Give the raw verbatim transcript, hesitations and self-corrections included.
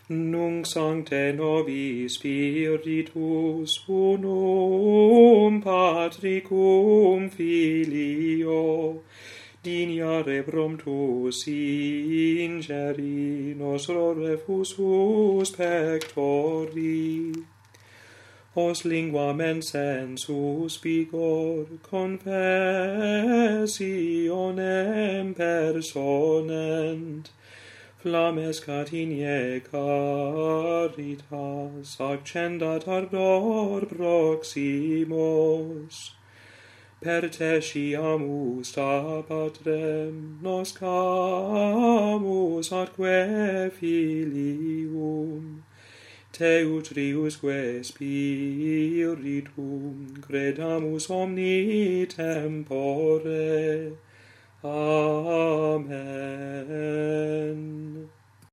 nunc sancte nobis Spiritus unum Patricum Filio, diniare promptus ingeri nostro refusus pectori, os linguamen sensus vigor confessionem personent, flammes catinae caritas accendat ardor proximos, per te sciamus a Patrem, noscamus atque Filium, te utriusque Spiritum, credamus omni tempore. Amen.